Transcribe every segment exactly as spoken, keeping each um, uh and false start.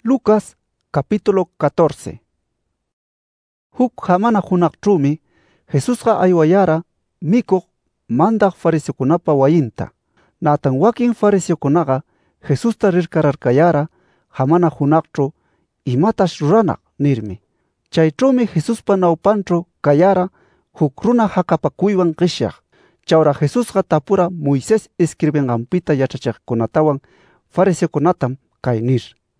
Lucas capítulo catorce. Huk hamana hunaqćhumi Jesusqa aywayara mikuq mandaq fariseokunapa wayinta. Natan wakin fariseokunaqa Jesusta rirkararkayara hamana hunaqćhu imatash ruranaq nirmi. Chayćhumi Jesuspa nawpanćhu kayara huk runa hakapakuywan qishyaq. Chawra Jesusqa tapura Moisés escribenqanpita yachachiqkunatawan fariseokunatam kay nir: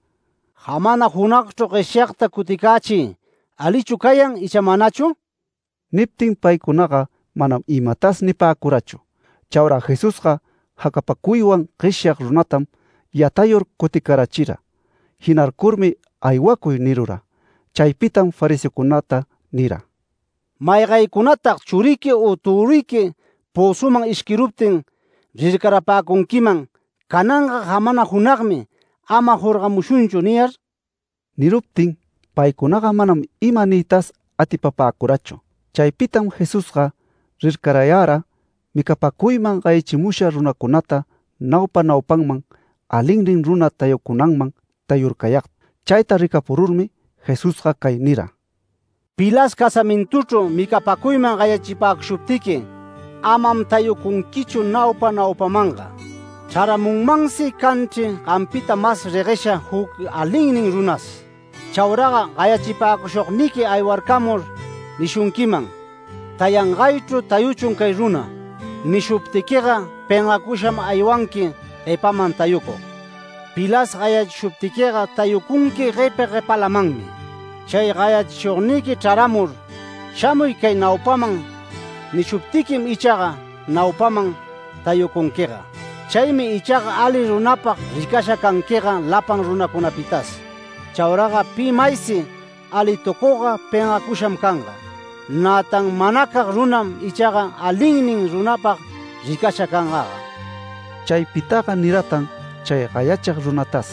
Hamana hunaqćhu qishyaqta kutikachiy, alichu kayan icha manachu? Niptin paykunaqa manam imatas nipäkurachu. Chawra Jesusqa hakapakuywan qishyaq runatam yatayur kutikarachira. Hinarkurmi aywakuy nirura. Chaypitam fariseokunata nira: Mayqaykunataq churiki o turiki posuman ishkiruptin rirkarapäkunkiman, kananqa hamana hunaqmi ama hurqamushunchu niyar? Niruptin paykunaqa manam ima niytas atipapäkurachu. Chaypitam Jesusqa rirkarayara mikapakuyman qaychimusha runakunata nawpa nawpanman alinrin runa tayukunanman tayurkayaqta. Chayta rikapururmi Jesusqa kay nira: Pilas casamintućhu mikapakuyman qayachipakushuptiki, amam tayukunkichu nawpa nawpamanqa. Charamunmansi kanchi qampita mas reqesha huk alinnin runas. Chawraqa qayachipakushuqniki aywarkamur nishunkiman: tayanqaychu tayuchun kay runa. Nishuptikiqa penqakusham aywanki qhipaman tayukuq. Pilas qayachishuptikiqa tayukunki qhipi qhipalamanmi. Chay qayachishuqniki ch'aramur shamuy kay nawpaman nishuptikim ichaqa nawpaman tayukunkiqa. Chaymi ichaqa ali runapaq rikasha kankiqa lapan runakunapitas. Chawraqa pi maysi ali tukuqa penqakusham kanqa. Natan manakaq runam ichaqa alinnin runapaq rikasha kanqaqa. Chaypitaqa niratan chay qayachiq runatas: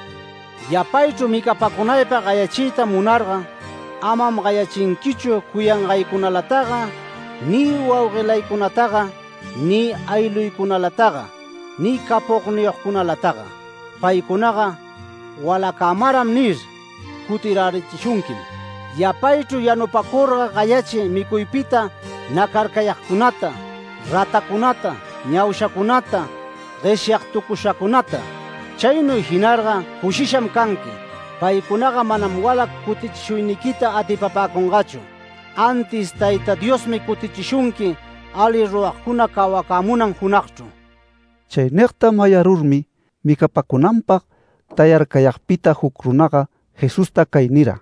Yapaychu mikapakunaypaq qayachiyta munarqa, amam qayachinkichu kuyanqaykunalataqa, ni wawqilaykunataqa, ni ayluykunalataqa, ni kapuqniyuqkunalataqa. Paykunaqa walakamaram nir kutirarichishunkim. Yapaychu yanupakurqa qayachi mikuypita nakarkayaqkunata, ratakunata, ñawshakunata, qishyaq tukushakunata. Chaynu hinarqa kushisham kanki. Paykunaqa manam wala kutichishuynikita atipapäkunqachu. Antis Tayta Diosmi kutichishunki ali ruwaqkuna kawakamunan hunaqćhu. Chay niqta mayarurmi mikapakunanpaq tayarkayaqpita huk runaqa Jesusta kay nira: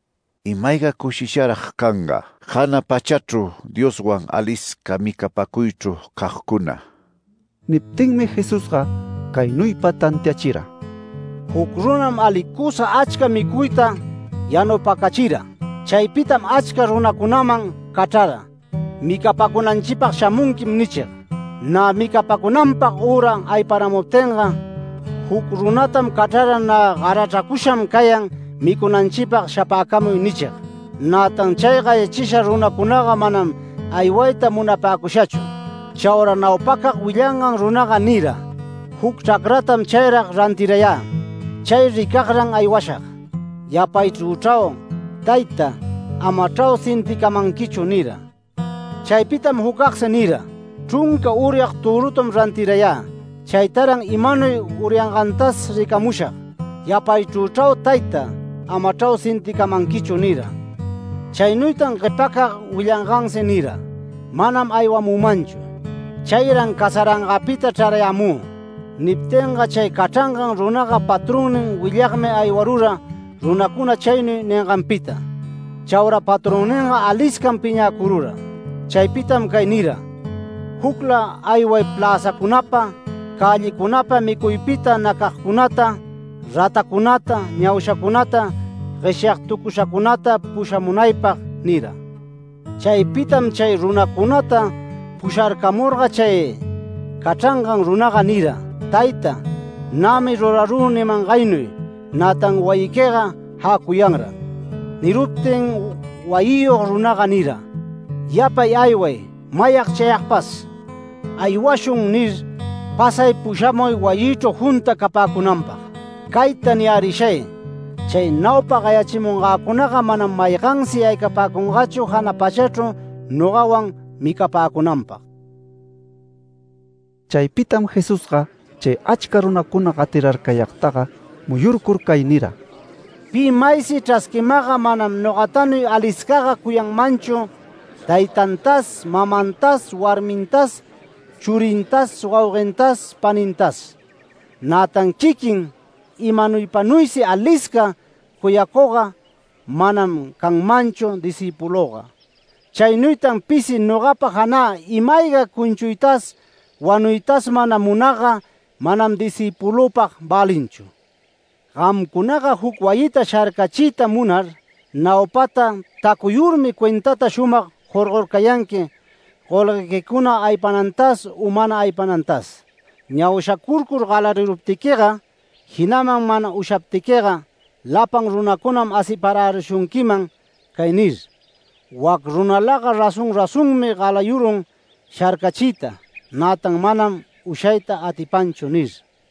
Imayqa kushisharaq kanqa hana pachaćhu Dioswan alisqa mikapakuyćhu kaqkuna. Niptinmi Jesusqa kaynuypa tantiachira: Huk runam alikusa achka mikuyta yanupakachira. Chaypitam achka runakunaman kachara: Mikapakunanchipaq shamunkim nichiq. Na mikapakunanpaq ura ayparamuptinqa, huk runatam kachara na qarachakusham kayan mikunanchipaq shapäkamuy nichiq. Natan chay qayachisha runakunaqa manam aywayta munapäkushachu. Chawra nawpakaq willanqan runaqa nira: Huk chacratam chayraq rantirayá. Chay rikaqran aywashaq. Yapaych'uchaw, Tayta, amachaw sintikamankichu nira. Chaypitam hukaqsi nira: Chunka uryaq turutam rantirayá. Chaytaran imanuy uryanqantas rikamushaq. Yapaych'uchaw, Tayta, amachaw sintikamankichu nira. Chaynuytan qhipakaq willanqansi nira: Manam aywamumanchu. Chayran kasaranqapita ch'arayamú. Niptinqa chay kachanqan runaqa patronnin willaqmi aywarura runakuna chaynu ninqanpita. Chawra patronninqa alisqam piñakurura. Chaypitam kay nira: Hukla ayway plazakunapa, callekunapa mikuypita nakaqkunata, ratakunata, ñawshakunata, qishyaq tukushakunata pushamunaypaq nira. Chaypitam chay runakunata pusharkamurqa chay kachanqan runaqa nira: Tayta, nami ruraru nimanqaynuy, natan wayikiqa hakuyanra. Niruptin wayiyuq runaqa nira: Yapay ayway, mayaq chayaqpas. Aywashun nir pasay pushamuy wayichu junta kapakunanpaq. Kayta niyarishay, Chay nawpa qayachimunqakunaqa manam mayqansi yaykapakunqachu hana pachaćhu nuqawan mikapakunanpaq. Chaypitam Jesusqa chay achka runakuna qatirarkayaqtaqa muyurkur kay nira: Pi maysi ch'askimaqa manam nuqatanuy aliskaqa kuyanmanchu taytantas, mamantas, warmintas, churintas, wawqintas, panintas. Natan kikin imanuypanuysi aliska kuyakuqa manam kanmanchu disipuluqa. Chaynuytan pisi nuqapa hana imayqa kunchuytas wanuytas mana munaqa manam disipulupaq balinchu. Qamkunaqa huk wayita sharkachiyta munar nawpata takuyurmi cuentata shumaq hurqurkayanki qolqaykikuna aypanantas u mana aypanantas. Ñawshakurkur qalariruptikiqa hinaman mana ushaptikiqa lapan runakunam asipararishunkiman kay nir: Wak runalaqa rasun rasunmi qalayurun sharkachiyta, natan manam ushayta atipanchu nir.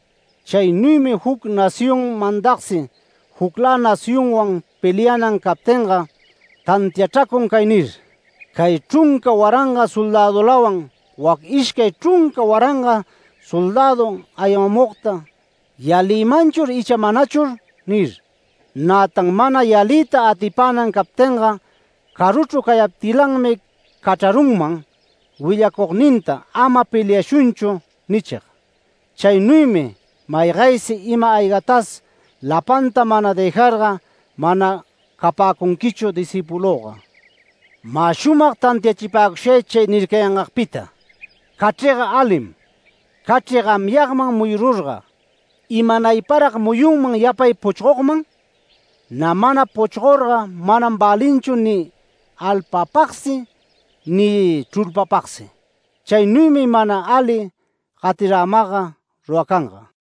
Chaynuymi huk nación mandaqsi hukla naciónwan peleanan kaptinqa tantiachakun kay nir: Kay chunka waranga soldadulawan wak ishkay chunka waranga soldado ayamuqta yalimanchur icha manachur nir. Natan mana yalita atipanan kaptinqa karuchu kayaptilanmi kacharunman willakuqninta ama peleashunchu nichiq. Chaynuymi mayqaysi ima aygatas lapanta mana dejarqa mana kapakunkichu disipuluqa. Ma shumaq tantiachipakushay chay nirkayanqaqpita: Kach'iqa alim, kach'i qamyaqman muyururqa, imanayparaq muyunman yapay puchquqman, na mana puchqurqa manam balinchu ni alpapaqsi ni churpapaqsi. Chaynuymi mana ali qatiramaqa ruwakanqa.